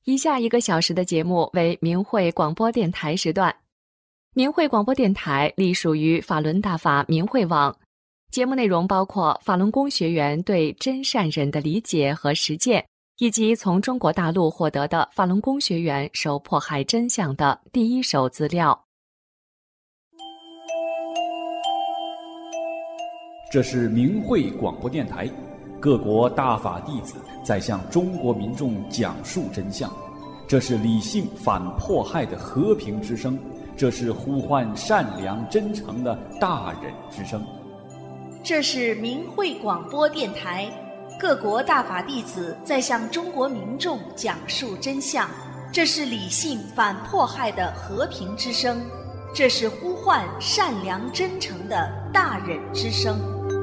以下1个小时的节目为明慧广播电台时段。明慧广播电台隶属于法轮大法明慧网，节目内容包括法轮功学员对真善忍的理解和实践，以及从中国大陆获得的法轮功学员受迫害真相的第一手资料。 这是明慧广播电台，各国大法弟子在向中国民众讲述真相。这是理性反迫害的和平之声，这是呼唤善良真诚的大忍之声。 这是明慧广播电台，各国大法弟子在向中国民众讲述真相。这是理性反迫害的和平之声，这是呼唤善良真诚的大忍之声。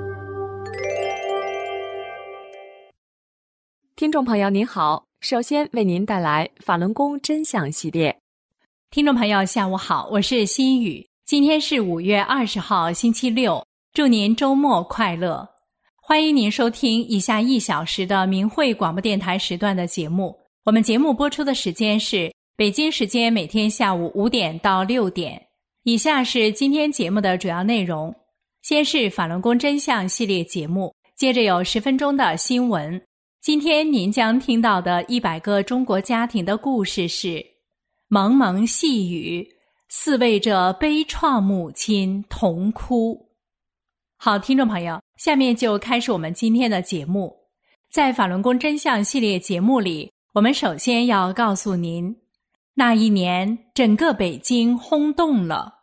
听众朋友您好，首先为您带来法轮功真相系列。 听众朋友下午好，我是心雨，今天是5月20号星期六，祝您周末快乐。欢迎您收听以下1小时的明慧广播电台时段的节目。我们节目播出的时间是北京时间每天下午5点到6点。以下是今天节目的主要内容，先是法轮功真相系列节目，接着有10分钟的新闻。今天您将听到的100个中国家庭的故事是蒙蒙细雨，似为这悲怆母亲同哭。好，听众朋友，下面就开始我们今天的节目。在法轮功真相系列节目里，我们首先要告诉您，那一年整个北京轰动了。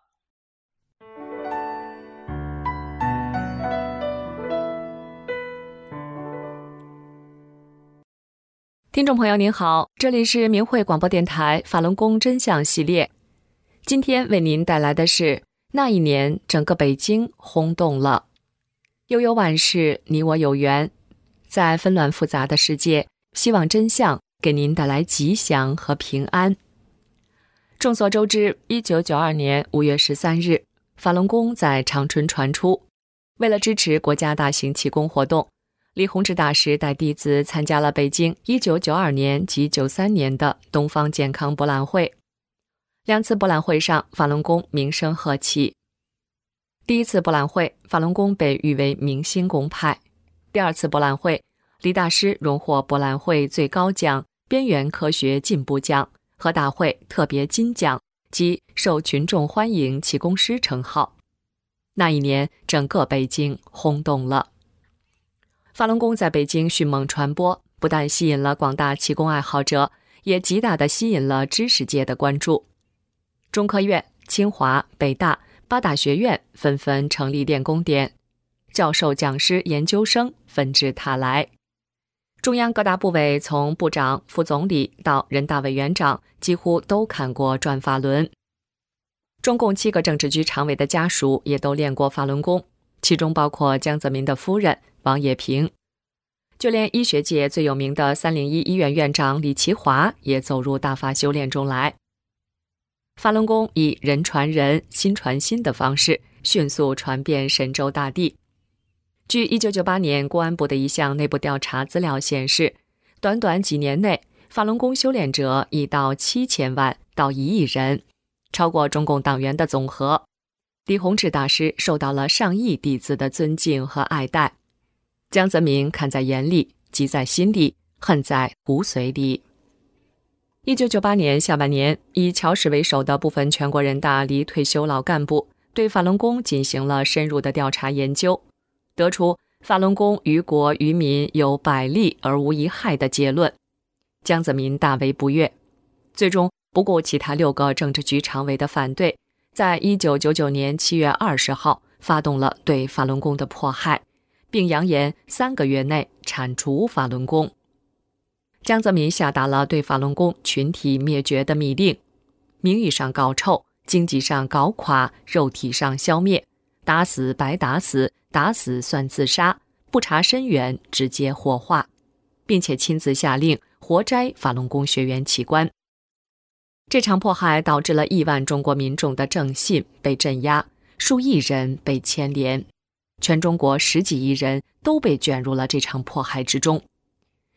听众朋友您好，这里是明慧广播电台法轮功真相系列。今天为您带来的是那一年整个北京轰动了。悠悠万事，你我有缘。在纷乱复杂的世界，希望真相给您带来吉祥和平安。众所周知，1992年5月13日，法轮功在长春传出。为了支持国家大型气功活动，李洪志大师带弟子参加了北京1992年及93年的东方健康博览会。2次博览会上，法轮功名声鹤起。第1次博览会，法轮功被誉为明星功派。第2次博览会，李大师荣获博览会最高奖边缘科学进步奖和大会特别金奖及受群众欢迎气功师称号。那一年，整个北京轰动了。法轮功在北京迅猛传播，不但吸引了广大气功爱好者，也极大地吸引了知识界的关注。中科院、清华、北大8大学院纷纷成立练功点，教授、讲师、研究生纷至沓来。中央各大部委从部长、副总理到人大委员长几乎都看过转法轮。中共7个政治局常委的家属也都练过法轮功，其中包括江泽民的夫人王冶平。就连医学界最有名的301医院院长李奇华也走入大法修炼中来。法轮功以人传人、心传心的方式迅速传遍神州大地。据1998年公安部的一项内部调查资料显示，短短几年内，法轮功修炼者已到7000万到1亿人，超过中共党员的总和。李洪志大师受到了上亿弟子的尊敬和爱戴。江泽民看在眼里，急在心里，恨在骨髓里。1998年下半年，以乔氏为首的部分全国人大离退休老干部对法轮功进行了深入的调查研究，得出法轮功于国于民有百利而无一害的结论。江泽民大为不悦，最终不顾其他6个政治局常委的反对，在1999年7月20号发动了对法轮功的迫害，并扬言3个月内铲除法轮功。江泽民下达了对法轮功群体灭绝的密令，名义上搞臭，经济上搞垮，肉体上消灭，打死白打死，打死算自杀，不查深源直接火化，并且亲自下令活摘法轮功学员器官。这场迫害导致了亿万中国民众的正信被镇压，数亿人被牵连，全中国10几亿人都被卷入了这场迫害之中。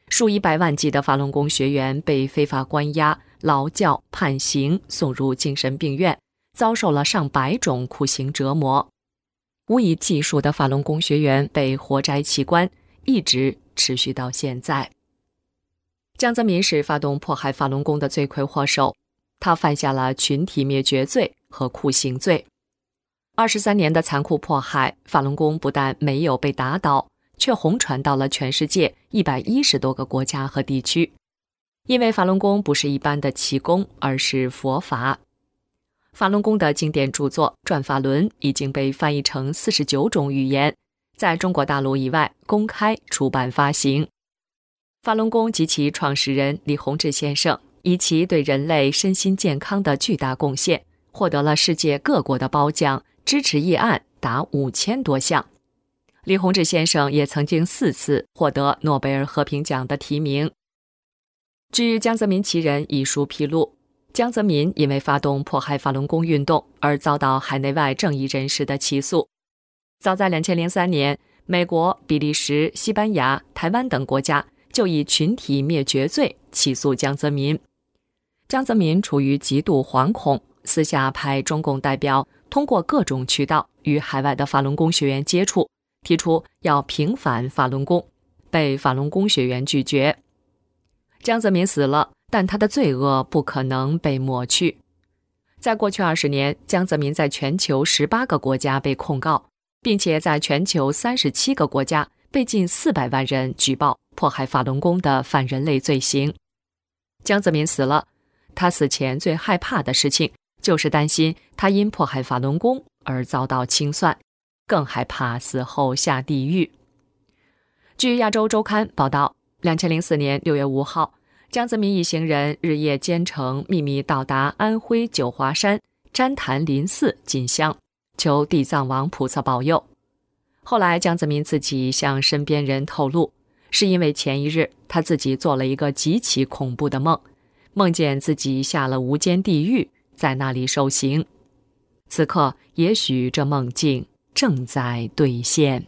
数以百万计的法轮功学员被非法关押、劳教、判刑，送入精神病院，遭受了上百种酷刑折磨。无以计数的法轮功学员被活摘器官，一直持续到现在。江泽民是发动迫害法轮功的罪魁祸首，他犯下了群体灭绝罪和酷刑罪。23年的残酷迫害，法轮功不但没有被打倒，却红传到了全世界110多个国家和地区。因为法轮功不是一般的气功，而是佛法。法轮功的经典著作《转法轮》已经被翻译成49种语言，在中国大陆以外公开出版发行。法轮功及其创始人李洪志先生以其对人类身心健康的巨大贡献，获得了世界各国的褒奖，支持议案达5000多项。李洪志先生也曾经4次获得诺贝尔和平奖的提名。据《江泽民其人》一书披露，江泽民因为发动迫害法轮功运动而遭到海内外正义人士的起诉。早在2003年，美国、比利时、西班牙、台湾等国家就以群体灭绝罪起诉江泽民。江泽民处于极度惶恐，私下派中共代表通过各种渠道与海外的法轮功学员接触，提出要平反法轮功，被法轮功学员拒绝。江泽民死了，但他的罪恶不可能被抹去。在过去20年，江泽民在全球18个国家被控告，并且在全球37个国家被近400万人举报迫害法轮功的反人类罪行。江泽民死了，他死前最害怕的事情就是担心他因迫害法轮功而遭到清算，更害怕死后下地狱。据亚洲周刊报道，2004年6月5号，江泽民一行人日夜兼程，秘密到达安徽九华山旃檀林寺进香，求地藏王菩萨保佑。后来江泽民自己向身边人透露，是因为前一日他自己做了一个极其恐怖的梦，梦见自己下了无间地狱，在那里受刑。此刻也许这梦境正在兑现。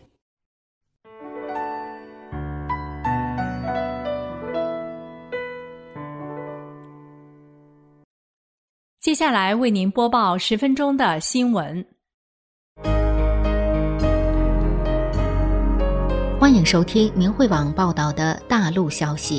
接下来为您播报10分钟的新闻。 欢迎收听明慧网报道的大陆消息。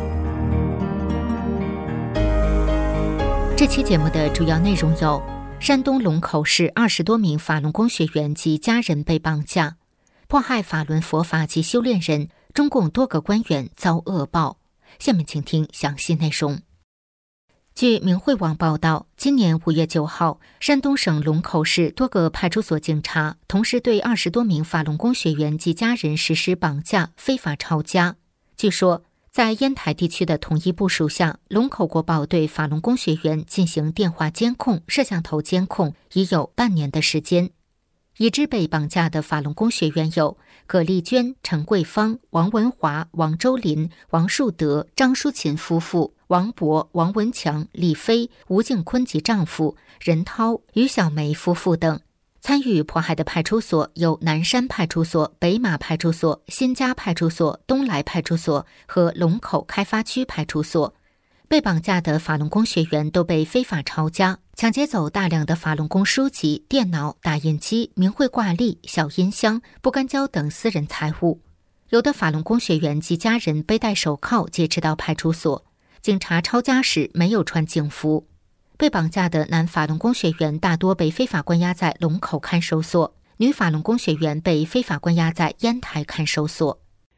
这期节目的主要内容有：山东龙口市20多名法轮功学员及家人被绑架，迫害法轮佛法及修炼人，中共多个官员遭恶报。下面请听详细内容。据明慧网报道，今年5月9号，山东省龙口市多个派出所警察同时对20多名法轮功学员及家人实施绑架、非法抄家。据说，在烟台地区的统一部署下，龙口国保对法轮功学员进行电话监控、摄像头监控已有半年的时间。已知被绑架的法轮功学员有葛丽娟、陈桂芳、王文华、王周林、王树德、张淑琴夫妇、王博、王文强、李飞、吴敬坤及丈夫任涛、于小梅夫妇等。参与迫害的派出所有南山派出所、北马派出所、新家派出所、东来派出所和龙口开发区派出所。被绑架的法轮功学员都被非法抄家，抢劫走大量的法轮功书籍、电脑、打印机、明慧挂历、小音箱、不干胶等私人财物。有的法轮功学员及家人背戴手铐劫持到派出所，警察抄家时没有穿警服。被绑架的男法轮功学员大多被非法关押在龙口看守所，女法轮功学员被非法关押在烟台看守所。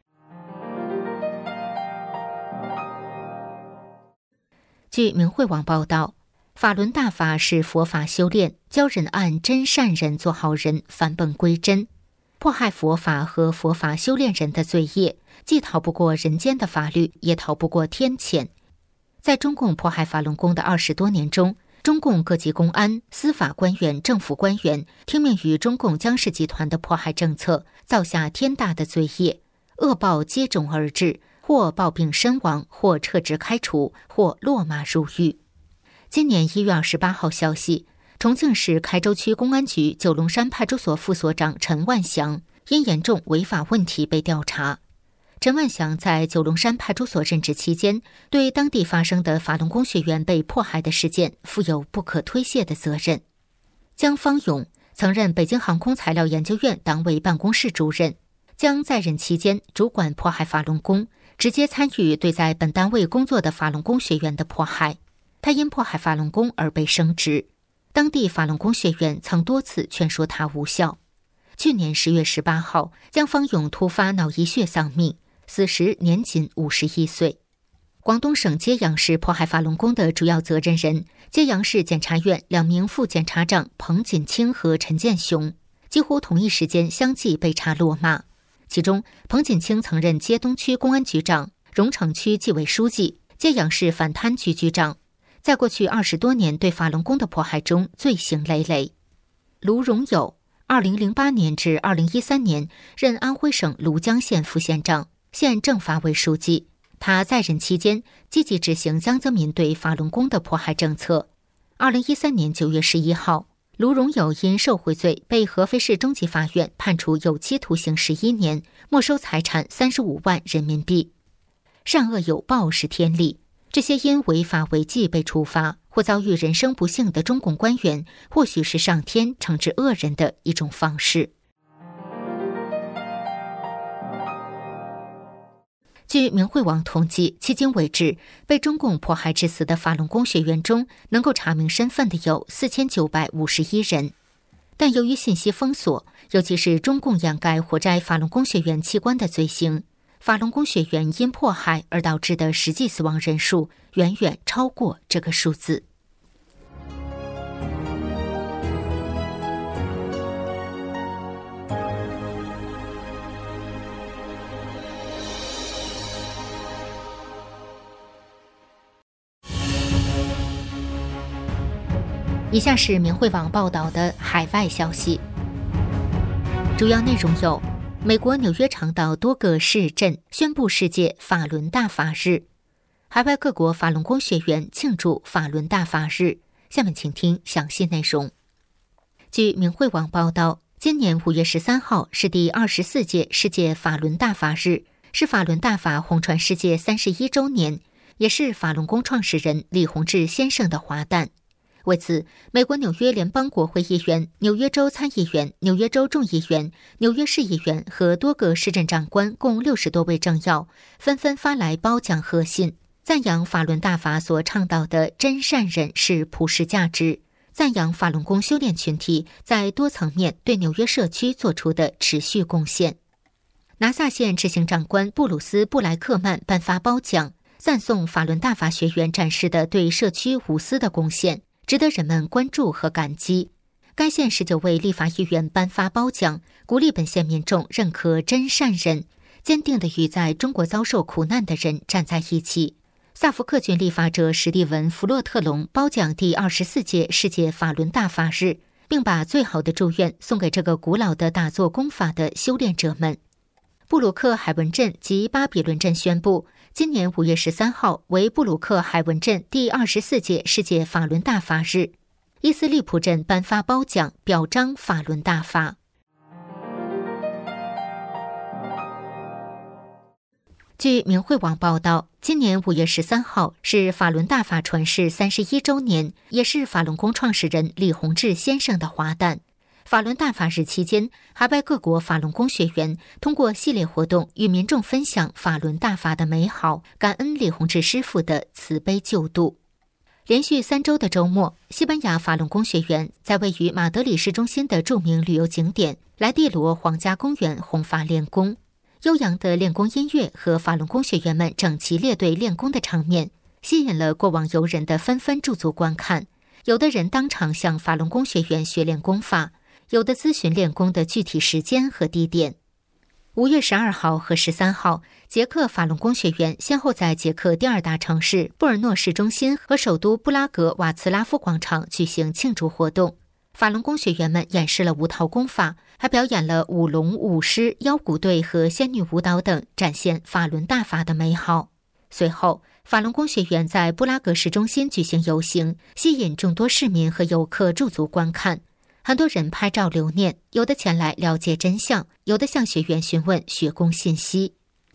据明慧网报道，法轮大法是佛法修炼，教人按真善人做好人，返本归真。迫害佛法和佛法修炼人的罪业，既逃不过人间的法律，也逃不过天谴。在中共迫害法轮功的20多年中，中共各级公安、司法官员、政府官员听命于中共江氏集团的迫害政策，造下天大的罪业，恶报接踵而至，或暴病身亡，或撤职开除，或落马入狱。今年1月28号消息，重庆市开州区公安局九龙山派出所副所长陈万祥因严重违法问题被调查。 陈万祥在九龙山派出所任职期间，对当地发生的法轮功学员被迫害的事件负有不可推卸的责任。江方勇曾任北京航空材料研究院党委办公室主任，江在任期间主管迫害法轮功，直接参与对在本单位工作的法轮功学员的迫害。他因迫害法轮功而被升职，当地法轮功学员曾多次劝说他无效。去年10月18号，江方勇突发脑溢血丧命，死时年仅51岁。广东省揭阳市迫害法轮功的主要责任人，揭阳市检察院2名副检察长彭锦清和陈建雄，几乎同一时间相继被查落马。其中，彭锦清曾任街东区公安局长、荣城区纪委书记、揭阳市反贪局局长，在过去20多年对法轮功的迫害中罪行累累。卢荣友2008年至2013年任安徽省庐江县副县长、县政法委书记。他在任期间积极执行江泽民对法轮功的迫害政策。2013年9月11号，卢荣友因受贿罪被合肥市中级法院判处有期徒刑11年，没收财产35万人民币。善恶有报是天理，这些因违法违纪被处罚或遭遇人生不幸的中共官员，或许是上天惩治恶人的一种方式。据明慧网统计，迄今为止，被中共迫害致死的法轮功学员中，能够查明身份的有4951人。但由于信息封锁，尤其是中共掩盖活摘法轮功学员器官的罪行，法轮功学员因迫害而导致的实际死亡人数远远超过这个数字。以下是明慧网报道的海外消息，主要内容有：美国纽约长岛多个市镇宣布世界法轮大法日，海外各国法轮功学员庆祝法轮大法日。下面请听详细内容。据明慧网报道，今年5月13号是第24届世界法轮大法日，是法轮大法红传世界31周年，也是法轮功创始人李洪志先生的华诞。为此，美国纽约联邦国会议员、纽约州参议员、纽约州众议员、纽约市议员和多个市政长官共60多位政要纷纷发来褒奖贺信，赞扬法轮大法所倡导的真善忍是普世价值，赞扬法轮功修炼群体在多层面对纽约社区做出的持续贡献。拿萨县执行长官布鲁斯·布莱克曼颁发褒奖，赞颂法轮大法学员展示的对社区无私的贡献，值得人们关注和感激。该县19位立法议员颁发褒奖，鼓励本县民众认可真善忍，坚定地与在中国遭受苦难的人站在一起。萨福克郡立法者史蒂文·弗洛特隆褒奖第24届世界法轮大法日，并把最好的祝愿送给这个古老的打坐功法的修炼者们。布鲁克海文镇及巴比伦镇宣布，今年5月13号为布鲁克海文镇第24届世界法轮大法日。伊斯利普镇颁发褒奖，表彰法轮大法。据明慧网报道，今年5月13号是法轮大法传世31周年，也是法轮功创始人李洪志先生的华诞。法轮大法日期间，海外各国法轮功学员通过系列活动与民众分享法轮大法的美好，感恩李洪志师傅的慈悲救度。连续3周的周末，西班牙法轮功学员在位于马德里市中心的著名旅游景点莱蒂罗皇家公园弘法练功。悠扬的练功音乐和法轮功学员们整齐列队练功的场面，吸引了过往游人的纷纷驻足观看。有的人当场向法轮功学员学练功法，有的咨询练功的具体时间和地点。5月12号和13号，捷克法轮功学员先后在捷克第2大城市布尔诺市中心和首都布拉格瓦茨拉夫广场举行庆祝活动。法轮功学员们演示了5套功法，还表演了舞龙、舞狮、腰鼓队和仙女舞蹈等，展现法轮大法的美好。随后，法轮功学员在布拉格市中心举行游行，吸引众多市民和游客驻足观看。很多人拍照留念，有的前来了解真相，有的向学员询问学功信息。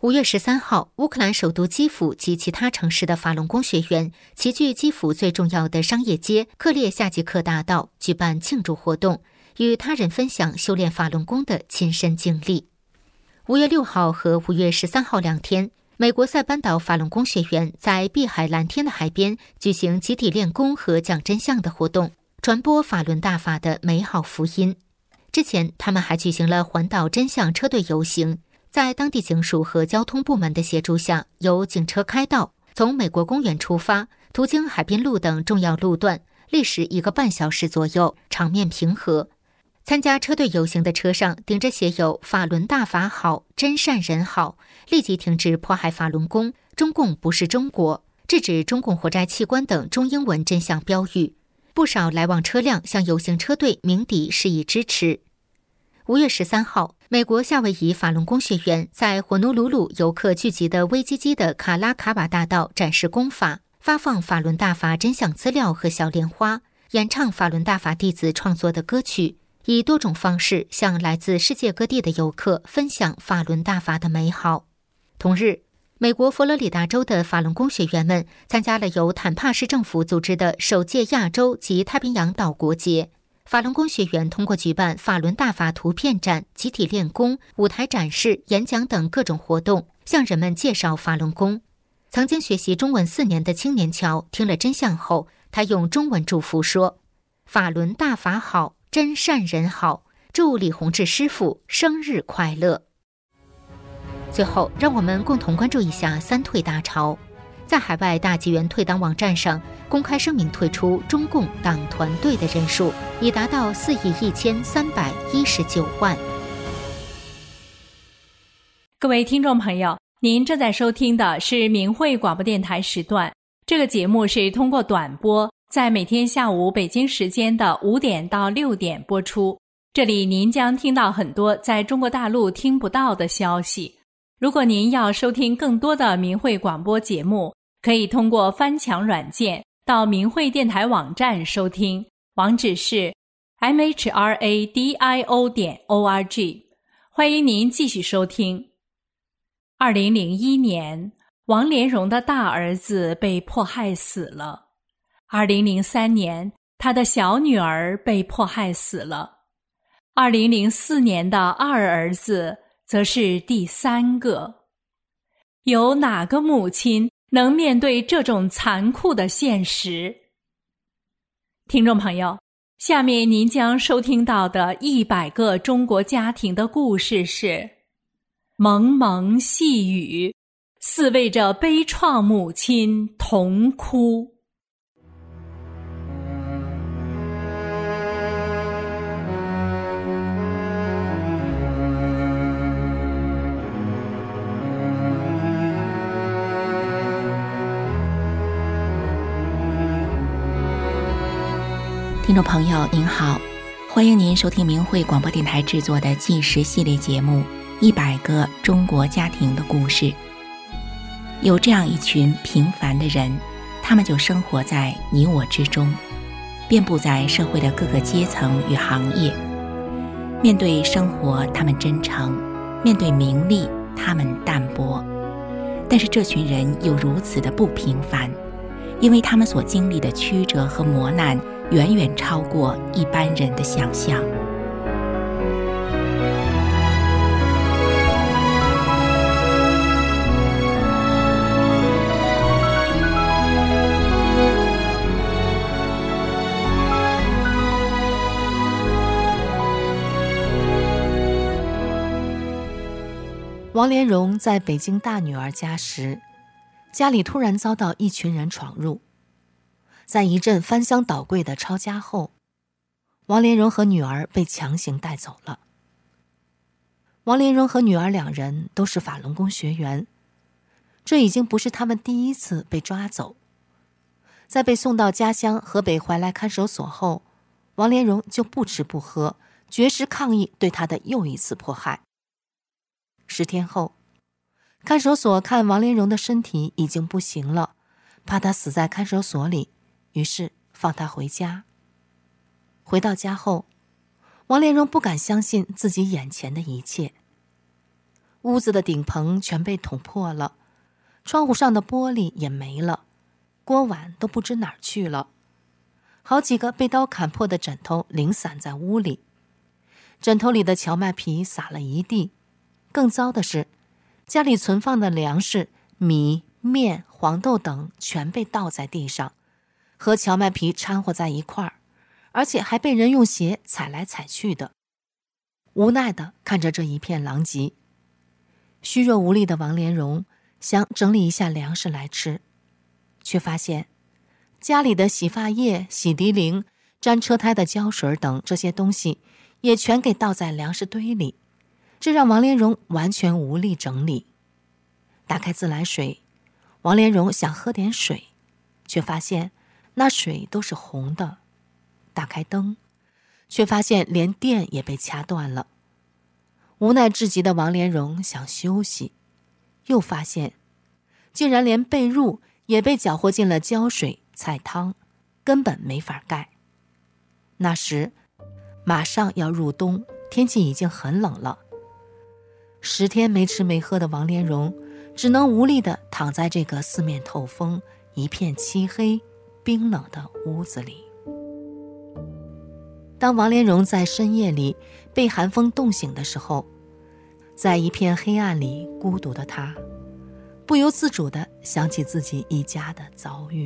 5月13号，乌克兰首都基辅及其他城市的法轮功学员齐聚基辅最重要的商业街克列夏季克大道，举办庆祝活动，与他人分享修炼法轮功的亲身经历。5月6号和5月13号2天，美国塞班岛法轮功学员在碧海蓝天的海边举行集体练功和讲真相的活动，传播法轮大法的美好福音。之前，他们还举行了环岛真相车队游行，在当地警署和交通部门的协助下，由警车开道，从美国公园出发，途经海滨路等重要路段，历时1个半小时左右，场面平和。参加车队游行的车上顶着写有“法轮大法好，真善人好，立即停止迫害法轮功，中共不是中国，制止中共活摘器官”等中英文真相标语。不少来往车辆向游行车队鸣笛示意支持。5月13号，美国夏威夷法轮功学员在火奴鲁鲁游客聚集的威基基的卡拉卡瓦大道展示功法，发放法轮大法真相资料和小莲花，演唱法轮大法弟子创作的歌曲，以多种方式向来自世界各地的游客分享法轮大法的美好。同日，美国佛罗里达州的法轮功学员们参加了由坦帕市政府组织的首届亚洲及太平洋岛国节。法轮功学员通过举办法轮大法图片展、集体练功、舞台展示、演讲等各种活动，向人们介绍法轮功。曾经学习中文4年的青年乔听了真相后，他用中文祝福说：“法轮大法好，真善人好，祝李洪志师傅生日快乐。”最后，让我们共同关注一下三退大潮。在海外大纪元退党网站上公开声明，退出中共党团队的人数已达到4.1319亿。 各位听众朋友，您正在收听的是明慧广播电台时段。这个节目是通过短波，在每天下午北京时间的5点到6点播出。这里您将听到很多在中国大陆听不到的消息。如果您要收听更多的明慧广播节目，可以通过翻墙软件到明慧电台网站收听，网址是 mhradio.org。 欢迎您继续收听。2001年，王连荣的大儿子被迫害死了。2003年，他的小女儿被迫害死了。2004年的二儿子则是第3个。有哪个母亲能面对这种残酷的现实？听众朋友，下面您将收听到的100个中国家庭的故事是：蒙蒙细雨，似为着悲怆母亲同哭。 听众朋友您好，欢迎您收听明慧广播电台制作的纪实系列节目100个中国家庭的故事。有这样一群平凡的人，他们就生活在你我之中，遍布在社会的各个阶层与行业。面对生活他们真诚，面对名利他们淡泊。但是这群人又如此的不平凡，因为他们所经历的曲折和磨难远远超过一般人的想象。 王连荣在北京大女儿家时，家里突然遭到一群人闯入。在一阵翻箱倒柜的抄家后，王连荣和女儿被强行带走了。王连荣和女儿2人都是法轮功学员，这已经不是他们第一次被抓走。在被送到家乡河北怀来看守所后，王连荣就不吃不喝，绝食抗议对他的又一次迫害。10天后，看守所看王连荣的身体已经不行了，怕他死在看守所里，于是放他回家。回到家后，王连荣不敢相信自己眼前的一切。 屋子的顶棚全被捅破了，窗户上的玻璃也没了，锅碗都不知哪儿去了。好几个被刀砍破的枕头零散在屋里，枕头里的荞麦皮撒了一地。更糟的是，家里存放的粮食、米、面、黄豆等全被倒在地上，和荞麦皮掺和在一块儿，而且还被人用鞋踩来踩去的。无奈地看着这一片狼藉，虚弱无力的王连荣想整理一下粮食来吃，却发现家里的洗发液、洗涤灵、粘车胎的胶水等这些东西也全给倒在粮食堆里，这让王连荣完全无力整理。打开自来水，王连荣想喝点水，却发现那水都是红的。打开灯，却发现连电也被掐断了。无奈至极的王连荣想休息，又发现竟然连被褥也被搅和进了胶水、菜汤，根本没法盖。那时马上要入冬，天气已经很冷了。10天没吃没喝的王连荣只能无力地躺在这个四面透风、一片漆黑、冰冷的屋子里。当王连荣在深夜里被寒风冻醒的时候，在一片黑暗里孤独的他，不由自主地想起自己一家的遭遇。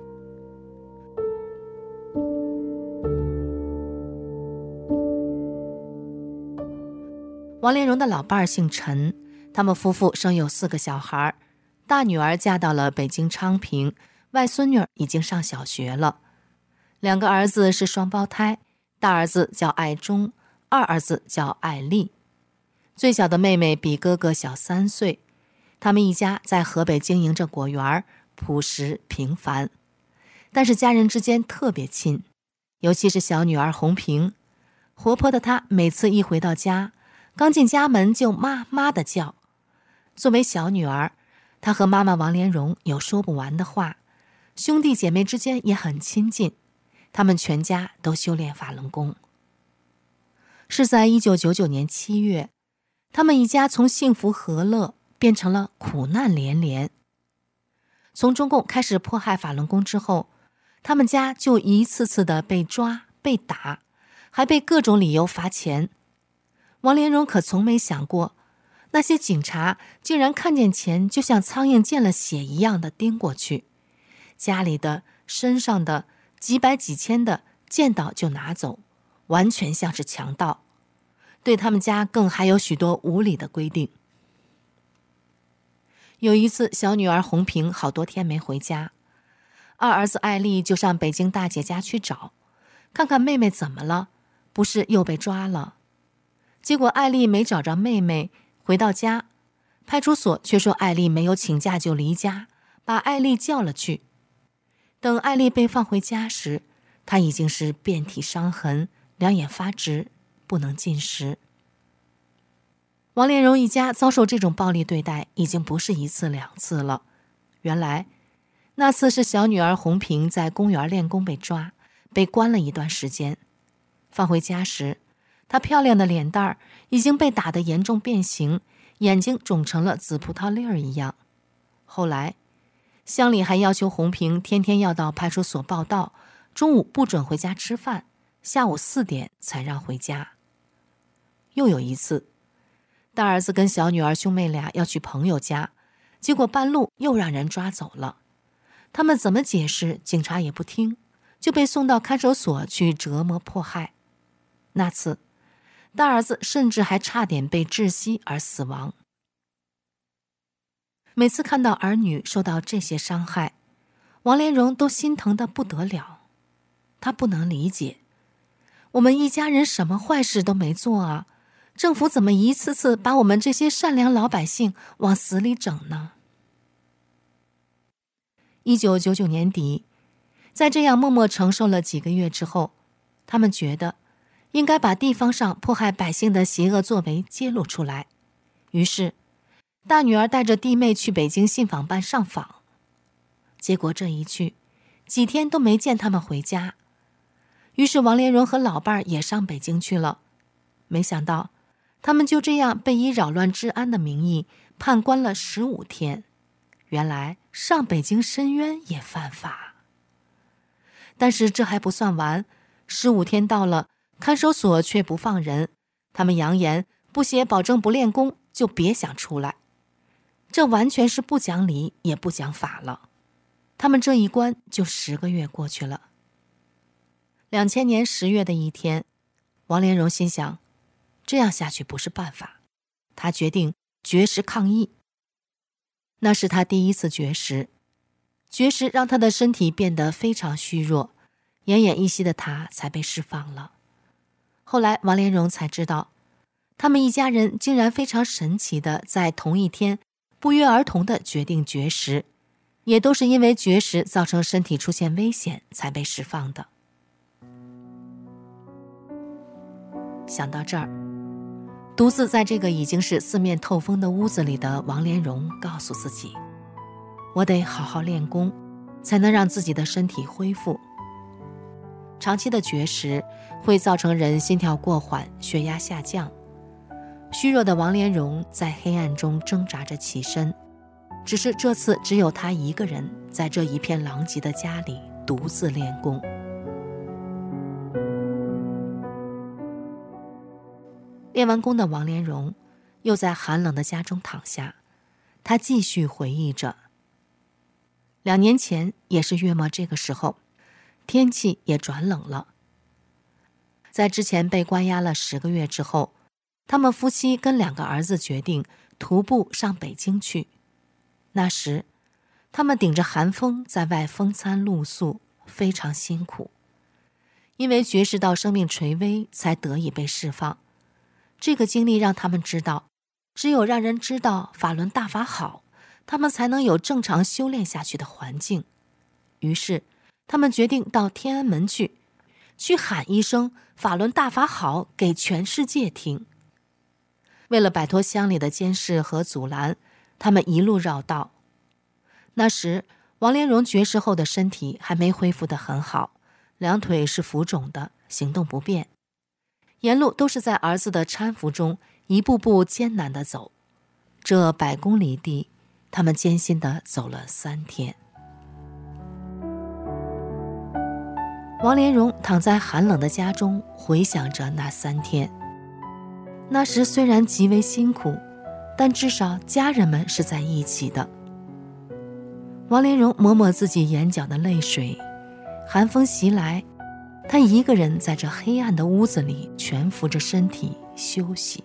王连荣的老伴儿姓陈，他们夫妇生有4个小孩，大女儿嫁到了北京昌平，外孙女已经上小学了。2个儿子是双胞胎，大儿子叫爱忠，二儿子叫爱丽。最小的妹妹比哥哥小3岁。他们一家在河北经营着果园，朴实平凡，但是家人之间特别亲，尤其是小女儿红萍。活泼的她每次一回到家，刚进家门就妈妈的叫。作为小女儿，她和妈妈王连荣有说不完的话，兄弟姐妹之间也很亲近。他们全家都修炼法轮功。是在1999年7月，他们一家从幸福和乐变成了苦难连连。从中共开始迫害法轮功之后，他们家就一次次的被抓、被打，还被各种理由罚钱。王连荣可从没想过，那些警察竟然看见钱就像苍蝇见了血一样的盯过去，家里的、身上的几百几千的见到就拿走，完全像是强盗。对他们家更还有许多无理的规定。有一次，小女儿红萍好多天没回家，二儿子爱丽就上北京大姐家去找，看看妹妹怎么了，不是又被抓了。结果爱丽没找着妹妹，回到家，派出所却说爱丽没有请假就离家，把爱丽叫了去。等爱丽被放回家时，她已经是遍体伤痕，两眼发直，不能进食。王连荣一家遭受这种暴力对待已经不是1次2次了。原来那次是小女儿红萍在公园练功被抓，被关了一段时间。放回家时，她漂亮的脸蛋儿已经被打得严重变形，眼睛肿成了紫葡萄粒儿一样。后来乡里还要求红萍天天要到派出所报到，中午不准回家吃饭，下午4点才让回家。又有一次，大儿子跟小女儿兄妹俩要去朋友家，结果半路又让人抓走了。他们怎么解释，警察也不听，就被送到看守所去折磨迫害。那次，大儿子甚至还差点被窒息而死亡。每次看到儿女受到这些伤害，王连荣都心疼得不得了。他不能理解，我们一家人什么坏事都没做啊，政府怎么一次次把我们这些善良老百姓往死里整呢？1999年底，在这样默默承受了几个月之后，他们觉得应该把地方上迫害百姓的邪恶作为揭露出来。于是大女儿带着弟妹去北京信访办上访，结果这一去，几天都没见他们回家。于是王连荣和老伴儿也上北京去了。没想到他们就这样被以扰乱治安的名义判关了15天。原来上北京申冤也犯法。但是这还不算完，15天到了，看守所却不放人，他们扬言不写保证不练功就别想出来。这完全是不讲理也不讲法了。他们这一关就10个月过去了。2000年10月的一天，王连荣心想，这样下去不是办法，他决定绝食抗议。那是他第一次绝食，绝食让他的身体变得非常虚弱，奄奄一息的他才被释放了。后来王连荣才知道，他们一家人竟然非常神奇的在同一天不约而同的决定绝食，也都是因为绝食造成身体出现危险才被释放的。想到这儿，独自在这个已经是四面透风的屋子里的王连荣告诉自己，我得好好练功，才能让自己的身体恢复。长期的绝食会造成人心跳过缓，血压下降。虚弱的王连荣在黑暗中挣扎着起身，只是这次只有他一个人在这一片狼藉的家里独自练功。练完功的王连荣又在寒冷的家中躺下，他继续回忆着。2年前也是月末这个时候，天气也转冷了。在之前被关押了10个月之后，他们夫妻跟2个儿子决定徒步上北京去。那时他们顶着寒风在外风餐露宿，非常辛苦。因为绝食到生命垂危才得以被释放。这个经历让他们知道，只有让人知道法轮大法好，他们才能有正常修炼下去的环境。于是他们决定到天安门去喊一声法轮大法好给全世界听。为了摆脱乡里的监视和阻拦，他们一路绕道。那时王连荣绝食后的身体还没恢复得很好，2腿是浮肿的，行动不便。沿路都是在儿子的搀扶中一步步艰难地走，这100公里地，他们艰辛地走了3天。王连荣躺在寒冷的家中，回想着那3天。那时虽然极为辛苦，但至少家人们是在一起的。王连荣抹抹自己眼角的泪水，寒风袭来，他一个人在这黑暗的屋子里蜷伏着身体休息。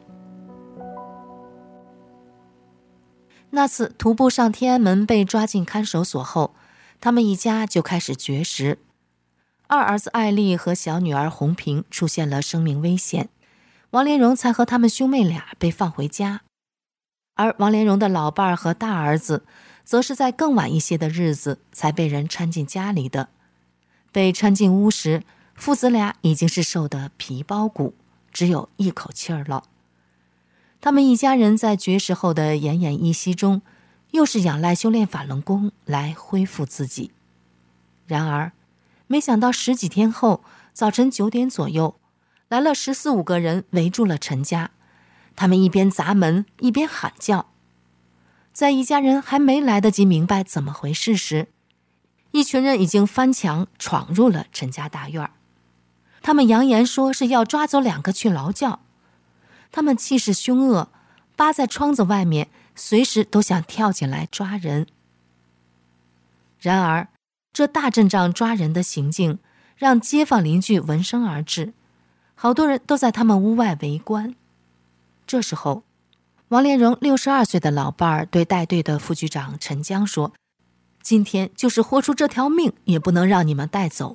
那次徒步上天安门被抓进看守所后，他们一家就开始绝食。2儿子艾丽和小女儿红萍出现了生命危险，王连荣才和他们兄妹俩被放回家。而王连荣的老伴儿和大儿子则是在更晚一些的日子才被人搀进家里的。被搀进屋时，父子俩已经是瘦得皮包骨，只有一口气儿了。他们一家人在绝食后的奄奄一息中，又是仰赖修炼法轮功来恢复自己。然而没想到10几天后，早晨9点左右，来了14、15个人围住了陈家。他们一边砸门一边喊叫。在一家人还没来得及明白怎么回事时，一群人已经翻墙闯入了陈家大院。他们扬言说是要抓走2个去劳教。他们气势凶恶，扒在窗子外面，随时都想跳进来抓人。然而这大阵仗抓人的行径让街坊邻居闻声而至，好多人都在他们屋外围观。这时候王连荣62岁的老伴儿对带队的副局长陈江说，今天就是豁出这条命也不能让你们带走。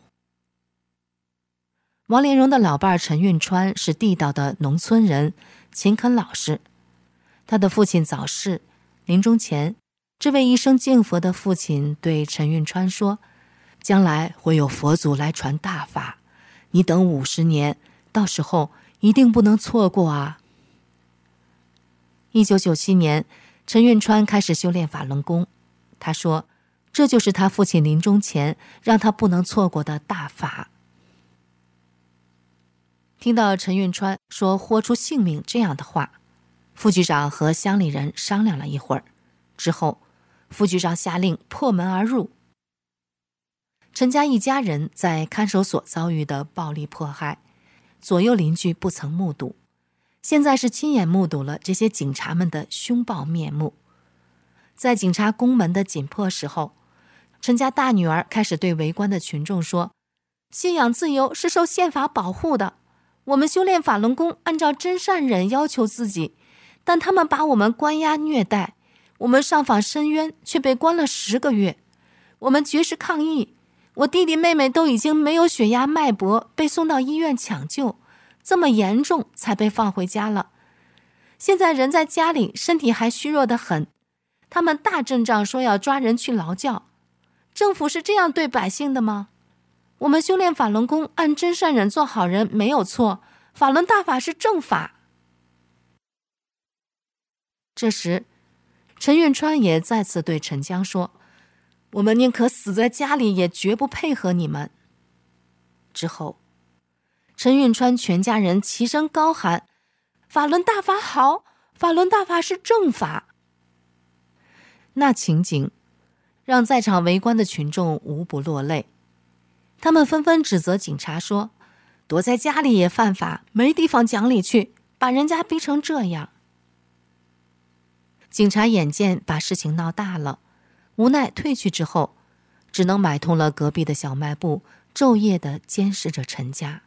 王连荣的老伴儿陈运川是地道的农村人，勤恳老实。他的父亲早逝，临终前，这位一生敬佛的父亲对陈运川说，将来会有佛祖来传大法，你等50年，到时候一定不能错过啊。1997年，陈运川开始修炼法轮功。他说，这就是他父亲临终前让他不能错过的大法。 听到陈运川说豁出性命这样的话，副局长和乡里人商量了一会儿，之后副局长下令破门而入。陈家一家人在看守所遭遇的暴力迫害，左右邻居不曾目睹，现在是亲眼目睹了这些警察们的凶暴面目。在警察攻门的紧迫时候，陈家大女儿开始对围观的群众说，信仰自由是受宪法保护的，我们修炼法轮功按照真善忍要求自己，但他们把我们关押虐待，我们上访申冤却被关了10个月，我们绝食抗议，我弟弟妹妹都已经没有血压脉搏，被送到医院抢救，这么严重才被放回家了。现在人在家里身体还虚弱得很，他们大阵仗说要抓人去劳教，政府是这样对百姓的吗？我们修炼法轮功按真善忍做好人没有错，法轮大法是正法。这时陈运川也再次对陈江说，我们宁可死在家里也绝不配合你们。之后陈运川全家人齐声高喊，法轮大法好，法轮大法是正法。那情景让在场围观的群众无不落泪，他们纷纷指责警察说，躲在家里也犯法，没地方讲理去，把人家逼成这样。警察眼见把事情闹大了，无奈退去之后，只能买通了隔壁的小卖部，昼夜地监视着陈家。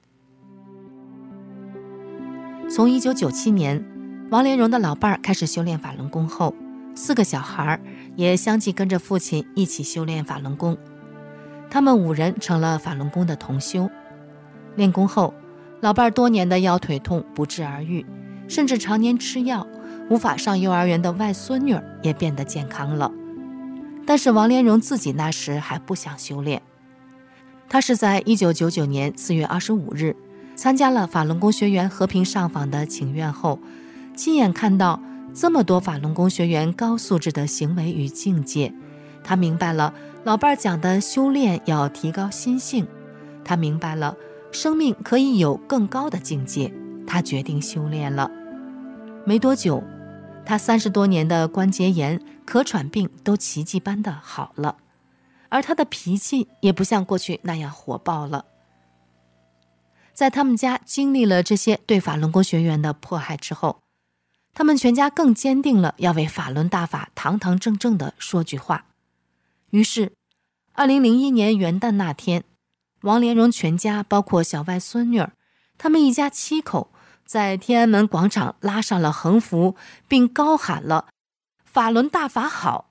从1997年王连荣的老伴儿开始修炼法轮功后，4个小孩也相继跟着父亲一起修炼法轮功，他们5人成了法轮功的同修。练功后，老伴儿多年的腰腿痛不治而愈，甚至常年吃药，无法上幼儿园的外孙女也变得健康了。但是王连荣自己那时还不想修炼，他是在1999年4月25日参加了法轮功学员和平上访的请愿后，亲眼看到这么多法轮功学员高素质的行为与境界，他明白了老伴儿讲的修炼要提高心性，他明白了生命可以有更高的境界，他决定修炼了。没多久，他30多年的关节炎、咳喘病都奇迹般的好了，而他的脾气也不像过去那样火爆了。在他们家经历了这些对法轮功学员的迫害之后，他们全家更坚定了要为法轮大法堂堂正正地说句话。于是2001年元旦那天，王连荣全家包括小外孙女儿，他们一家7口在天安门广场拉上了横幅，并高喊了法轮大法好。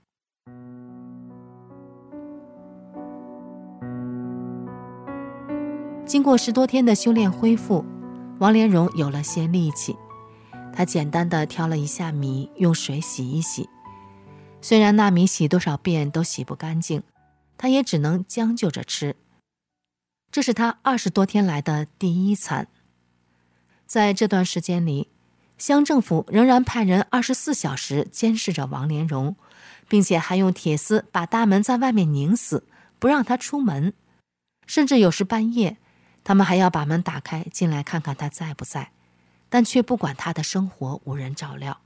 经过10多天的修炼恢复，王连荣有了些力气，他简单地挑了一下米，用水洗一洗。虽然那米洗多少遍都洗不干净，他也只能将就着吃。这是他20多天来的第1餐。在这段时间里，乡政府仍然派人24小时监视着王连荣，并且还用铁丝把大门在外面拧死，不让他出门。甚至有时半夜，他们还要把门打开进来看看他在不在，但却不管他的生活无人照料。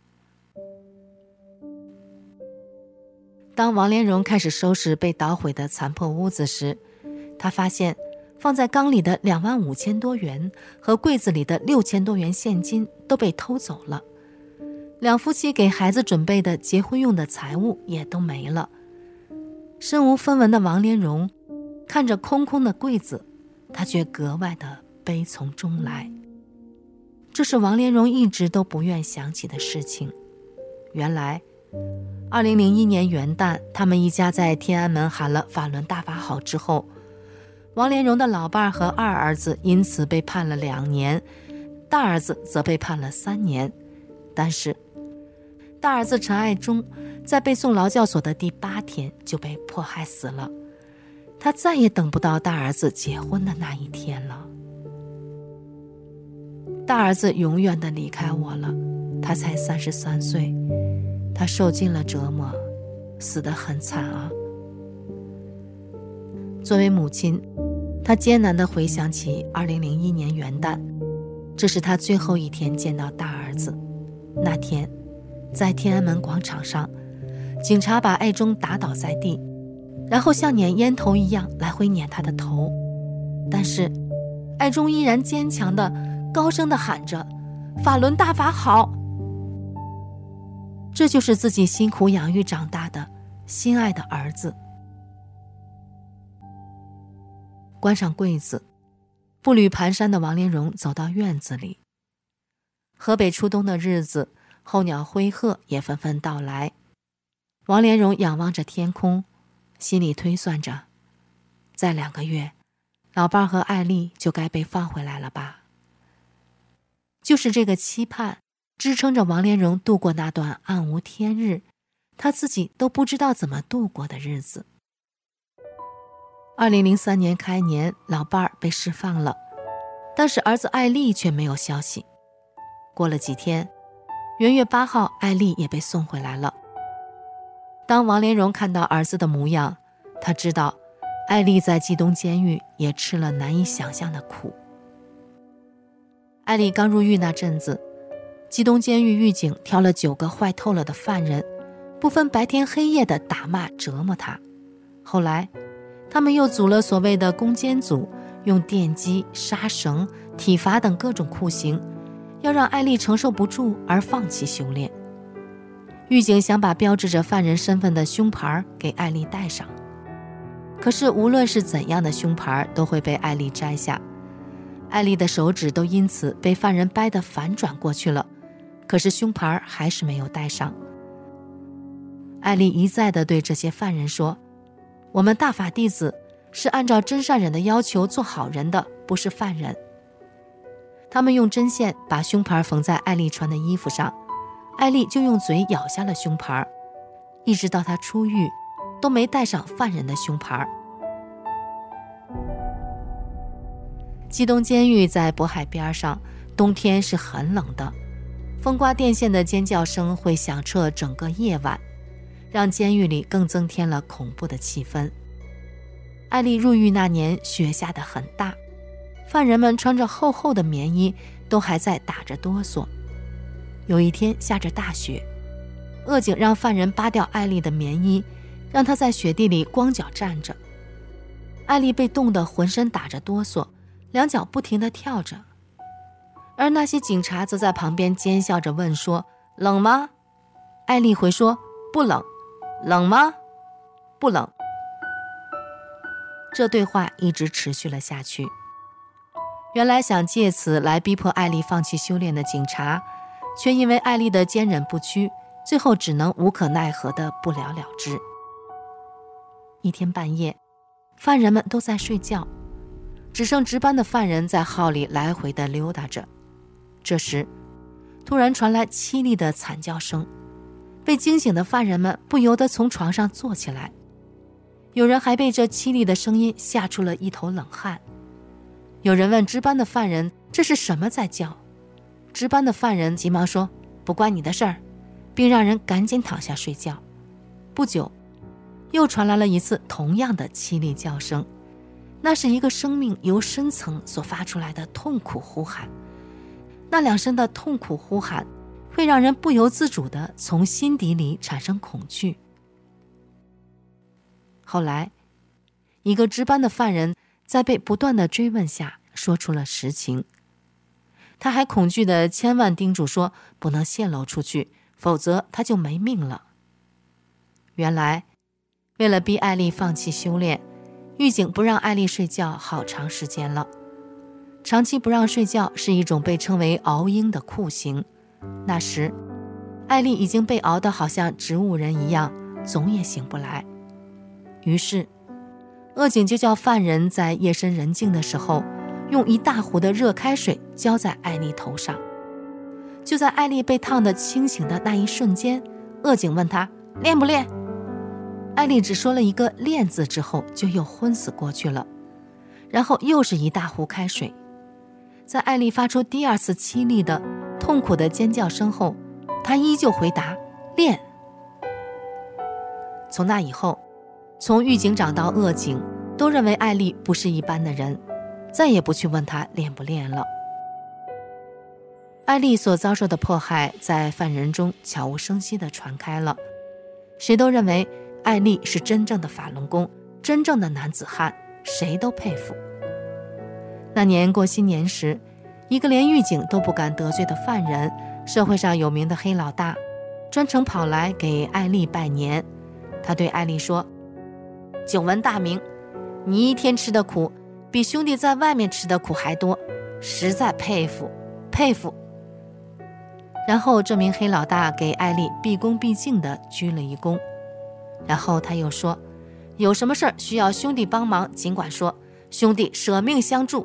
当王连荣开始收拾被捣毁的残破屋子时，他发现放在缸里的25000多元和柜子里的6000多元现金都被偷走了，两夫妻给孩子准备的结婚用的财物也都没了。身无分文的王连荣看着空空的柜子，他却格外的悲从中来。这是王连荣一直都不愿想起的事情。原来2001年元旦，他们一家在天安门喊了法轮大法好之后，王连荣的老伴和2儿子因此被判了2年，大儿子则被判了3年。但是大儿子陈爱忠在被送劳教所的第8天就被迫害死了，他再也等不到大儿子结婚的那一天了。大儿子永远地离开我了，他才33岁，他受尽了折磨，死得很惨啊。作为母亲， 他艰难地回想起2001年元旦，这是他最后一天见到大儿子。那天在天安门广场上，警察把爱忠打倒在地，然后像撵烟头一样来回撵他的头，但是爱忠依然坚强地高声地喊着法轮大法好。这就是自己辛苦养育长大的心爱的儿子。关上柜子，步履蹒跚的王连荣走到院子里。河北初冬的日子，候鸟灰鹤也纷纷到来。王连荣仰望着天空，心里推算着，再2个月，老伴儿和艾丽就该被放回来了吧。就是这个期盼支撑着王连荣度过那段暗无天日，他自己都不知道怎么度过的日子。2003年开年，老伴儿被释放了，但是儿子艾丽却没有消息。过了几天，元月8号，艾丽也被送回来了。当王连荣看到儿子的模样，他知道艾丽在冀东监狱也吃了难以想象的苦。艾丽刚入狱那阵子，冀东监狱狱警挑了9个坏透了的犯人，不分白天黑夜地打骂折磨他。后来他们又组了所谓的攻坚组，用电击、杀绳、体罚等各种酷刑，要让艾丽承受不住而放弃修炼。狱警想把标志着犯人身份的胸牌给艾丽戴上，可是无论是怎样的胸牌都会被艾丽摘下，艾丽的手指都因此被犯人掰得反转过去了，可是胸牌还是没有戴上。艾丽一再地对这些犯人说，我们大法弟子是按照真善忍的要求做好人的，不是犯人。他们用针线把胸牌缝在艾丽穿的衣服上，艾丽就用嘴咬下了胸牌，一直到她出狱都没戴上犯人的胸牌。冀东监狱在渤海边上，冬天是很冷的，风刮电线的尖叫声会响彻整个夜晚，让监狱里更增添了恐怖的气氛。艾丽入狱那年雪下得很大，犯人们穿着厚厚的棉衣，都还在打着哆嗦。有一天下着大雪，恶警让犯人扒掉艾丽的棉衣，让她在雪地里光脚站着。艾丽被冻得浑身打着哆嗦，两脚不停地跳着，而那些警察则在旁边奸笑着问说，冷吗？艾丽回说，不冷。冷吗？不冷。这对话一直持续了下去。原来想借此来逼迫艾丽放弃修炼的警察，却因为艾丽的坚忍不屈，最后只能无可奈何地不了了之。一天半夜，犯人们都在睡觉，只剩值班的犯人在号里来回地溜达着。这时突然传来凄厉的惨叫声，被惊醒的犯人们不由得从床上坐起来，有人还被这凄厉的声音吓出了一头冷汗。有人问值班的犯人，这是什么在叫？值班的犯人急忙说，不关你的事儿，并让人赶紧躺下睡觉。不久，又传来了一次同样的凄厉叫声，那是一个生命由深层所发出来的痛苦呼喊。那2声的痛苦呼喊会让人不由自主地从心底里产生恐惧。后来，一个值班的犯人在被不断的追问下说出了实情。他还恐惧地千万叮嘱说，不能泄露出去，否则他就没命了。原来，为了逼艾丽放弃修炼，狱警不让艾丽睡觉好长时间了。长期不让睡觉是一种被称为熬鹰的酷刑。那时艾丽已经被熬得好像植物人一样，总也醒不来。于是恶警就叫犯人在夜深人静的时候，用1大壶的热开水浇在艾丽头上。就在艾丽被烫得清醒的那一瞬间，恶警问她练不练。艾丽只说了一个练字之后，就又昏死过去了。然后又是1大壶开水。在艾丽发出第2次凄厉的痛苦的尖叫声后，她依旧回答练。从那以后，从狱警长到恶警， 都认为艾丽不是一般的人，再也不去问她练不练了。艾丽所遭受的迫害在犯人中悄无声息地传开了，谁都认为艾丽是真正的法轮功，真正的男子汉，谁都佩服。那年过新年时，一个连狱警都不敢得罪的犯人，社会上有名的黑老大，专程跑来给艾丽拜年。他对艾丽说：久闻大名，你一天吃的苦比兄弟在外面吃的苦还多，实在佩服佩服。然后这名黑老大给艾丽毕恭毕敬地鞠了一躬，然后他又说：有什么事儿需要兄弟帮忙尽管说，兄弟舍命相助。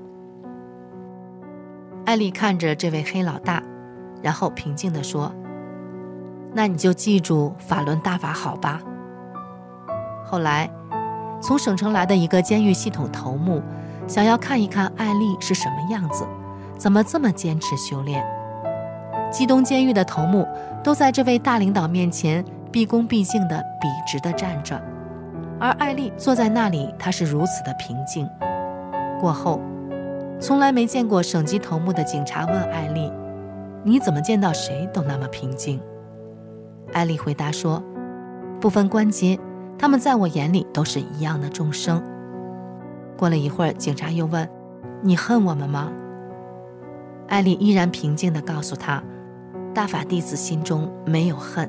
艾丽看着这位黑老大，然后平静地说：那你就记住法轮大法好吧。后来从省城来的一个监狱系统头目想要看一看艾丽是什么样子，怎么这么坚持修炼。基东监狱的头目都在这位大领导面前毕恭毕敬地笔直地站着，而艾丽坐在那里，她是如此的平静。过后从来没见过省级头目的警察问艾丽：你怎么见到谁都那么平静？艾丽回答说：不分关节，他们在我眼里都是一样的众生。过了一会儿，警察又问：你恨我们吗？艾丽依然平静地告诉他：大法弟子心中没有恨。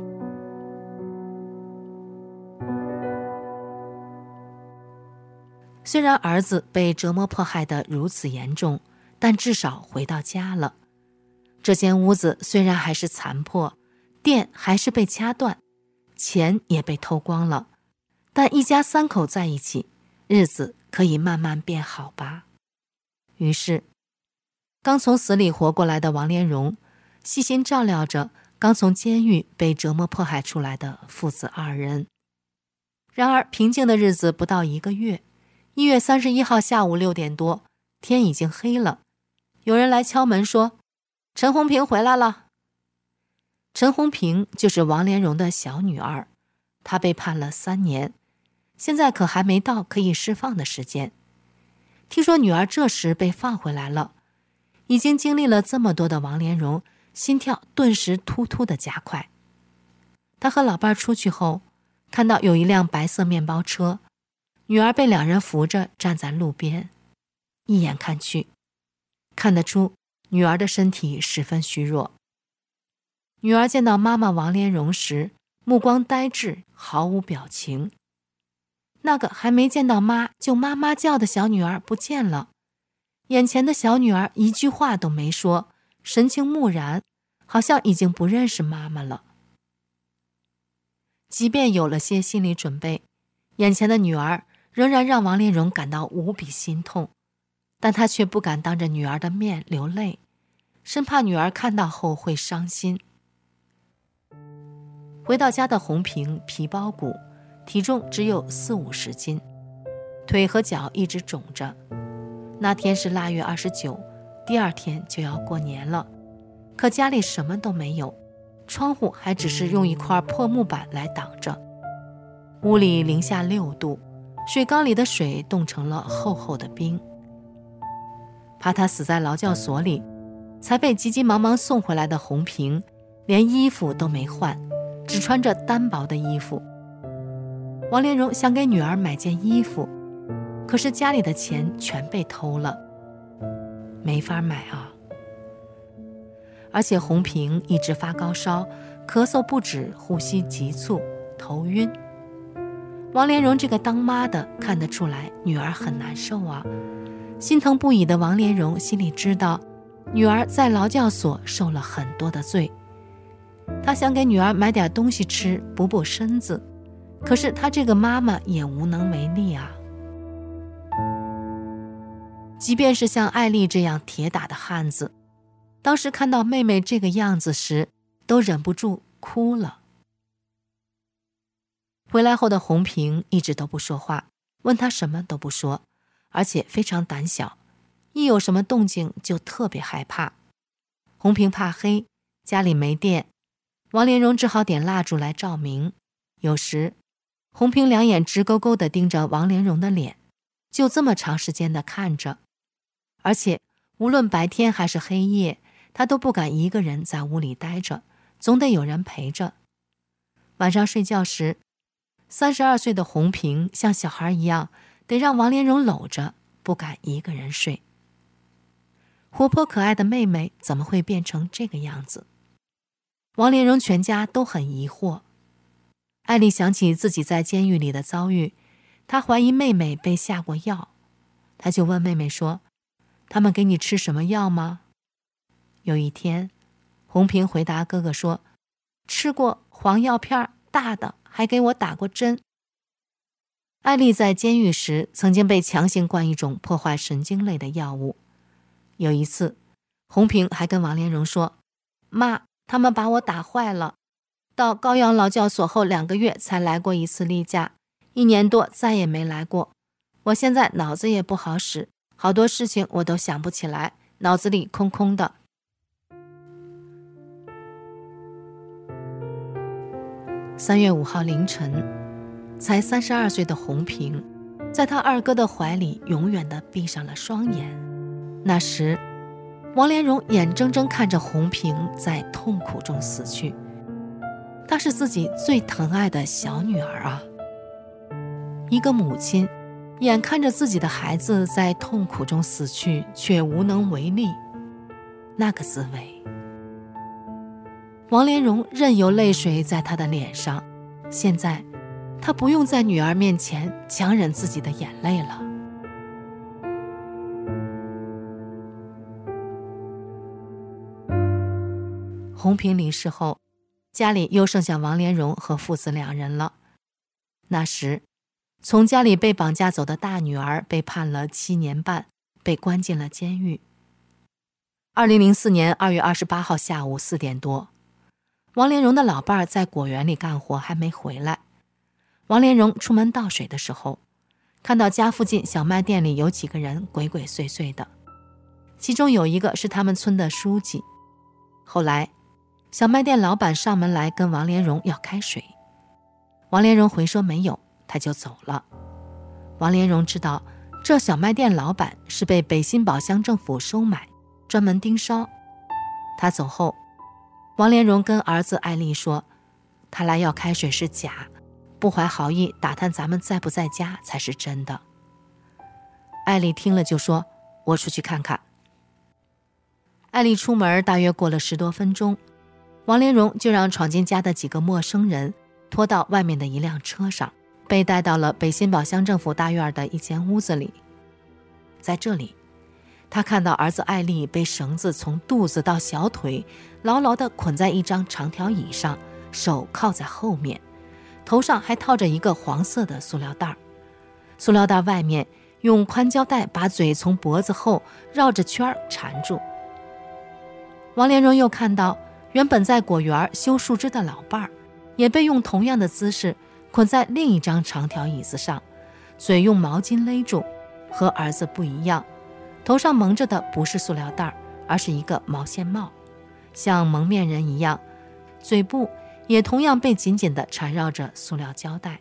虽然儿子被折磨迫害得如此严重，但至少回到家了。这间屋子虽然还是残破，电还是被掐断，钱也被偷光了，但一家三口在一起，日子可以慢慢变好吧。于是刚从死里活过来的王连荣细心照料着刚从监狱被折磨迫害出来的父子二人。然而平静的日子不到1个月，1月31号下午6点多，天已经黑了，有人来敲门说：陈红平回来了。陈红平就是王连荣的小女儿，她被判了3年，现在可还没到可以释放的时间。听说女儿这时被放回来了，已经经历了这么多的王连荣心跳顿时突突的加快。他和老伴出去后，看到有一辆白色面包车，女儿被2人扶着站在路边，一眼看去，看得出女儿的身体十分虚弱。女儿见到妈妈王连荣时，目光呆滞，毫无表情。那个还没见到妈就妈妈叫的小女儿不见了，眼前的小女儿一句话都没说，神情木然，好像已经不认识妈妈了。即便有了些心理准备，眼前的女儿仍然让王连荣感到无比心痛，但他却不敢当着女儿的面流泪，生怕女儿看到后会伤心。回到家的红平皮包骨，体重只有40-50斤，腿和脚一直肿着。那天是腊月29，第2天就要过年了，可家里什么都没有，窗户还只是用一块破木板来挡着。屋里零下6度，水缸里的水冻成了厚厚的冰。怕他死在劳教所里，才被急急忙忙送回来的红平连衣服都没换，只穿着单薄的衣服。王连荣想给女儿买件衣服，可是家里的钱全被偷了，没法买啊。而且红平一直发高烧，咳嗽不止，呼吸急促，头晕。王连荣这个当妈的看得出来女儿很难受啊，心疼不已的王连荣心里知道女儿在劳教所受了很多的罪，他想给女儿买点东西吃补补身子，可是他这个妈妈也无能为力啊。即便是像艾丽这样铁打的汉子，当时看到妹妹这个样子时，都忍不住哭了。回来后的红平一直都不说话，问他什么都不说，而且非常胆小，一有什么动静就特别害怕。红平怕黑，家里没电，王连荣只好点蜡烛来照明。有时红平2眼直勾勾地盯着王连荣的脸， 就这么长时间地看着，而且无论白天还是黑夜，他都不敢一个人在屋里待着，总得有人陪着。晚上睡觉时，32岁的红萍像小孩一样，得让王连荣搂着，不敢一个人睡。活泼可爱的妹妹怎么会变成这个样子？王连荣全家都很疑惑。艾丽想起自己在监狱里的遭遇，她怀疑妹妹被下过药，她就问妹妹说：“他们给你吃什么药吗？”有一天，红萍回答哥哥说：“吃过黄药片，大的，还给我打过针。”艾丽在监狱时曾经被强行灌一种破坏神经类的药物。有一次，红萍还跟王连荣说：“妈，他们把我打坏了。到高阳劳教所后2个月才来过一次例假，1年多再也没来过。我现在脑子也不好使，好多事情我都想不起来，脑子里空空的。”3月5号凌晨，才32岁的红萍，在他二哥的怀里永远地闭上了双眼。那时，王连荣眼睁睁看着红萍在痛苦中死去。她是自己最疼爱的小女儿啊！一个母亲，眼看着自己的孩子在痛苦中死去，却无能为力，那个滋味。王连荣任由泪水在他的脸上，现在他不用在女儿面前强忍自己的眼泪了。红萍离世后，家里又剩下王连荣和父子2人了。那时，从家里被绑架走的大女儿被判了7年半，被关进了监狱。2004年2月28号下午4点多，王连荣的老伴儿在果园里干活还没回来。王连荣出门倒水的时候，看到家附近小卖店里有几个人鬼鬼祟祟的，其中有一个是他们村的书记。后来小卖店老板上门来跟王连荣要开水，王连荣回说没有，他就走了。王连荣知道这小卖店老板是被北新堡乡政府收买，专门盯梢。他走后，王连荣跟儿子艾丽说，他来要开水是假，不怀好意打探咱们在不在家才是真的。艾丽听了就说，我出去看看。艾丽出门大约过了10多分钟，王连荣就让闯进家的几个陌生人拖到外面的一辆车上，被带到了北新堡乡政府大院的一间屋子里。在这里，他看到儿子艾丽被绳子从肚子到小腿牢牢地捆在一张长条椅上，手靠在后面，头上还套着一个黄色的塑料袋，塑料袋外面用宽胶带把嘴从脖子后绕着圈缠住。王连荣又看到原本在果园修树枝的老伴儿，也被用同样的姿势捆在另一张长条椅子上，嘴用毛巾勒住，和儿子不一样，头上蒙着的不是塑料袋，而是一个毛线帽，像蒙面人一样，嘴部也同样被紧紧地缠绕着塑料胶带。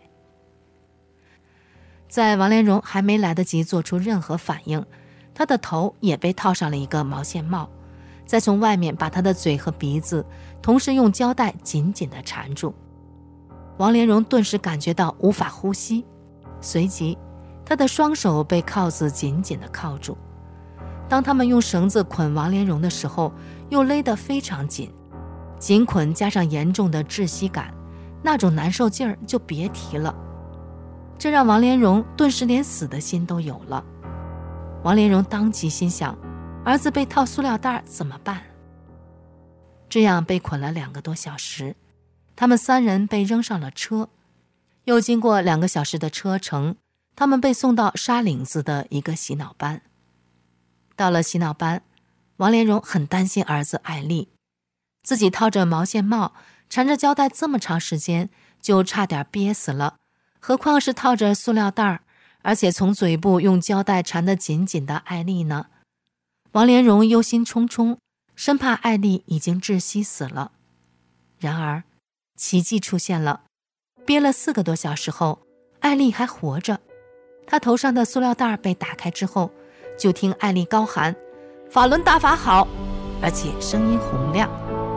在王连荣还没来得及做出任何反应，他的头也被套上了一个毛线帽，再从外面把他的嘴和鼻子同时用胶带紧紧地缠住。王连荣顿时感觉到无法呼吸，随即他的双手被铐子紧紧地铐住。当他们用绳子捆王连荣的时候，又勒得非常紧，紧捆加上严重的窒息感，那种难受劲儿就别提了。这让王连荣顿时连死的心都有了。王连荣当即心想，儿子被套塑料袋怎么办？这样被捆了2个多小时，他们3人被扔上了车，又经过2个小时的车程，他们被送到沙岭子的一个洗脑班。到了洗脑班，王连荣很担心儿子艾丽，自己套着毛线帽缠着胶带这么长时间，就差点憋死了，何况是套着塑料袋，而且从嘴部用胶带缠得紧紧的艾丽呢？王连荣忧心忡忡，生怕艾丽已经窒息死了。然而奇迹出现了，憋了4个多小时后，艾丽还活着， 他头上的塑料袋被打开之后，就听艾丽高喊：“法轮大法好！”而且声音洪亮。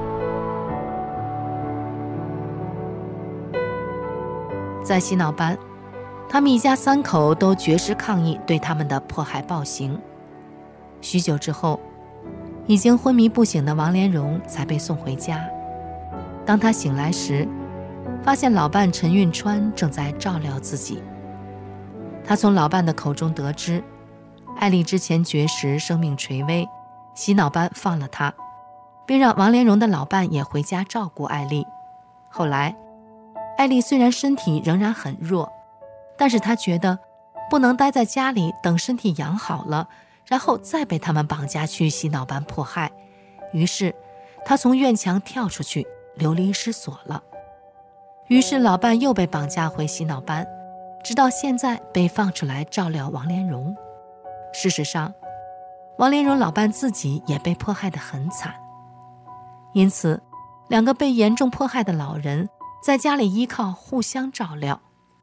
在洗脑班，他们一家3口都绝食抗议对他们的迫害暴行。许久之后，已经昏迷不醒的王连荣才被送回家。当他醒来时，发现老伴陈运川正在照料自己。他从老伴的口中得知，艾丽之前绝食，生命垂危，洗脑班放了她，并让王连荣的老伴也回家照顾艾丽。后来，艾丽虽然身体仍然很弱，但是她觉得不能待在家里等身体养好了，然后再被他们绑架去洗脑班迫害。于是她从院墙跳出去，流离失所了。于是老伴又被绑架回洗脑班，直到现在被放出来照料王连荣。事实上，王连荣老伴自己也被迫害得很惨，因此2个被严重迫害的老人在家里依靠互相照料。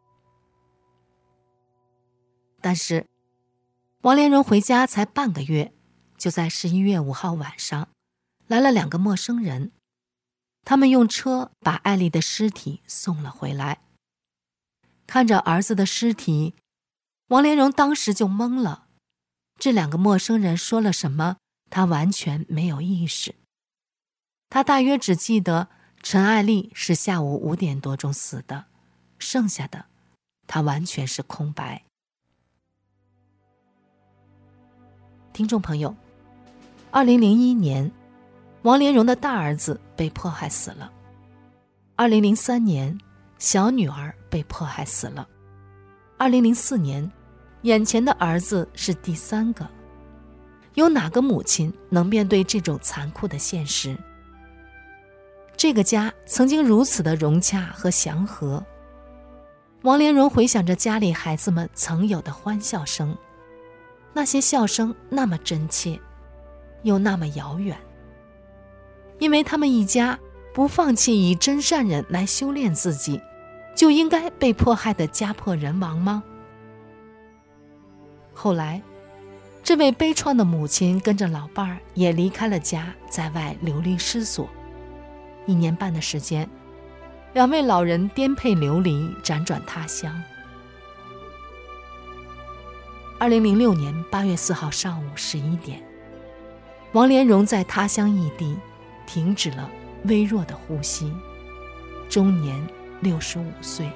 但是王连荣回家才半个月，就在11月5号晚上来了2个陌生人，他们用车把艾丽的尸体送了回来。看着儿子的尸体，王连荣当时就懵了。这2个陌生人说了什么，他完全没有意识。他大约只记得陈艾丽是下午5点多钟死的，剩下的他完全是空白。听众朋友，2001年，王连荣的大儿子被迫害死了。2003年，小女儿被迫害死了。2004年，眼前的儿子是第3个。有哪个母亲能面对这种残酷的现实？这个家曾经如此的融洽和祥和。王连荣回想着家里孩子们曾有的欢笑声，那些笑声那么真切，又那么遥远。因为他们一家不放弃以真善忍来修炼自己，就应该被迫害得家破人亡吗？后来，这位悲怆的母亲跟着老伴儿也离开了家，在外流离失所。1年半的时间，2位老人颠沛流离，辗转他乡。2006年8月4号上午11点，王连荣在他乡异地停止了微弱的呼吸，终年65岁。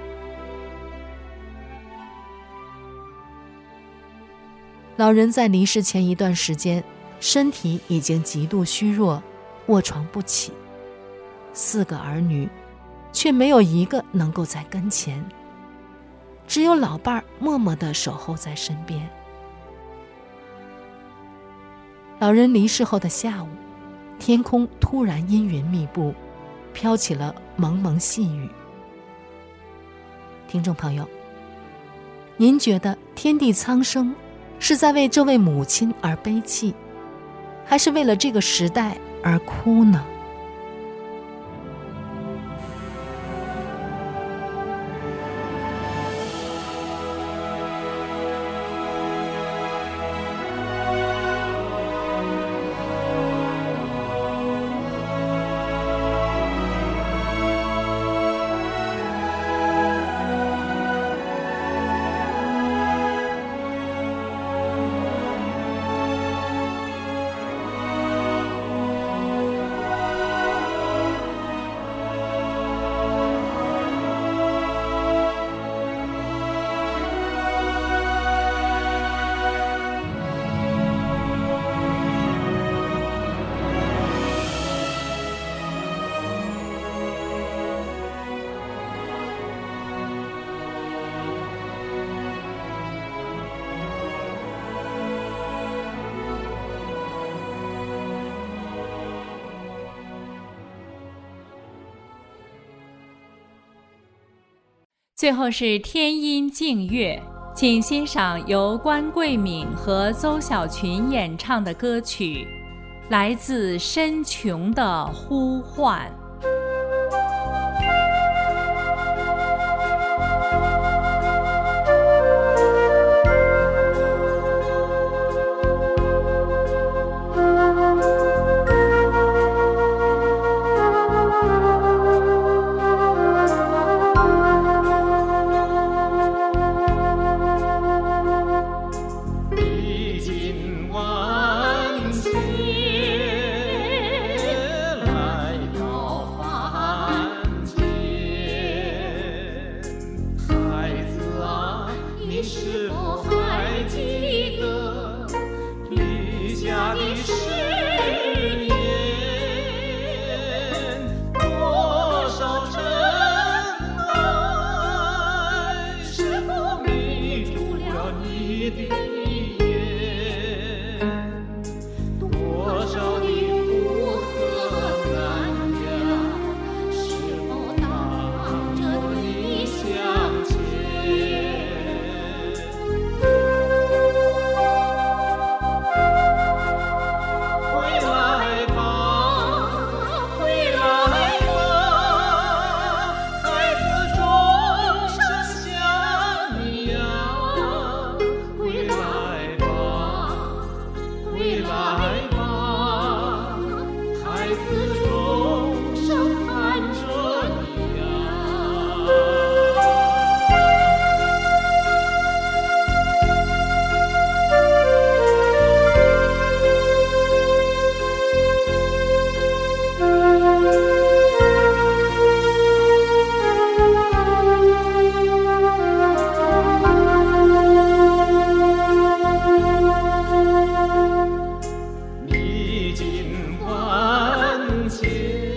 老人在离世前一段时间，身体已经极度虚弱，卧床不起。4个儿女，却没有一个能够在跟前，只有老伴儿默默地守候在身边。老人离世后的下午，天空突然阴云密布，飘起了蒙蒙细雨。听众朋友，您觉得天地苍生是在为这位母亲而悲泣，还是为了这个时代而哭呢？ 最后是天音净月，请欣赏由关桂敏和邹小群演唱的歌曲《来自深穹的呼唤》。 你是否还记得离家的誓言？多少真爱，是否迷住了你的眼？多少的苦和难呀，是否挡着你向前？回来吧，回来吧，孩子钟声响你呀，回来吧，回来吧，孩子钟声喊着你呀。历经万劫，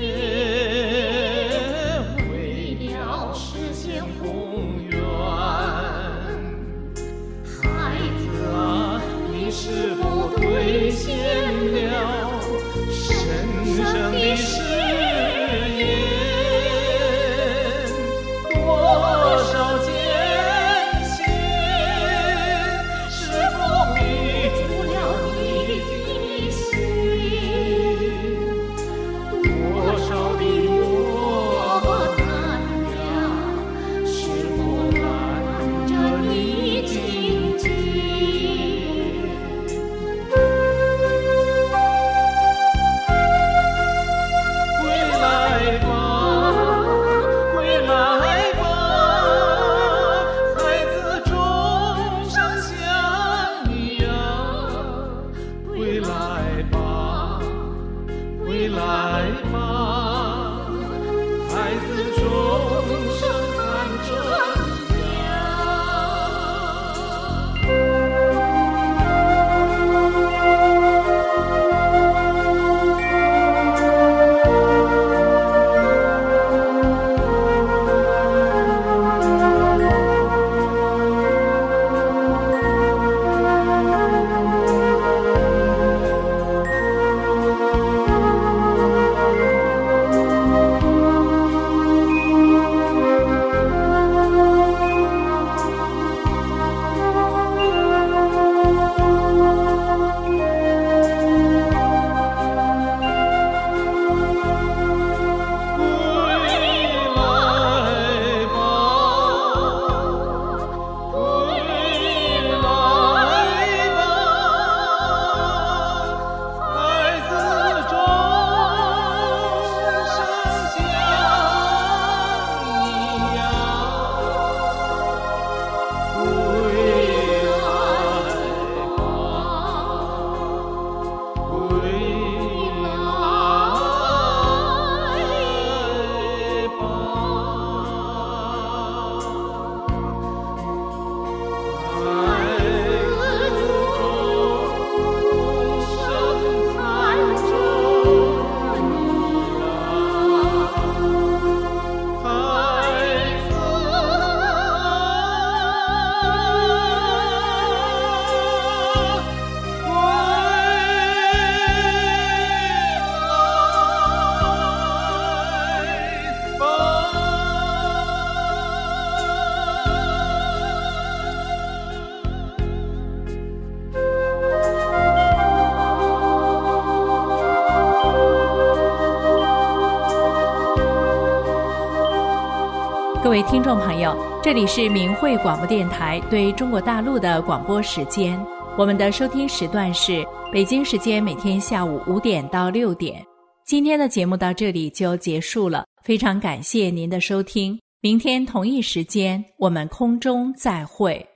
为了实现宏愿。孩子啊，你是否兑现了神圣的誓言？多少艰险，是否迷住了你的心？多少的磨难呀，是否拦着你荆棘？回来吧，回来吧，孩子钟声响你呀，回来吧，回来吧，孩子钟声喊着你呀。 各位听众朋友，这里是明慧广播电台对中国大陆的广播时间，我们的收听时段是北京时间每天下午5点到6点。今天的节目到这里就结束了，非常感谢您的收听，明天同一时间我们空中再会。